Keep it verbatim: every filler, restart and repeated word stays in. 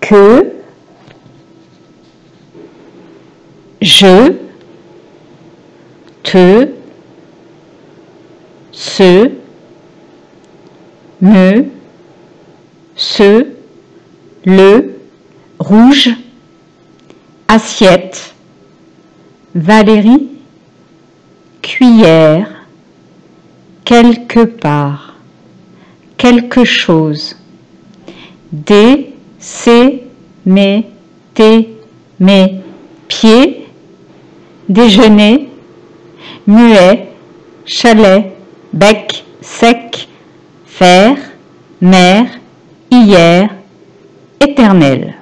que, je, te, ce, me, ce, le, rouge, assiette, Valérie, cuillère, quelque part, quelque chose, des, ses, mes, tes, mes, pieds, déjeuner, muet, chalet, bec, sec, faire, mère, hier, éternel.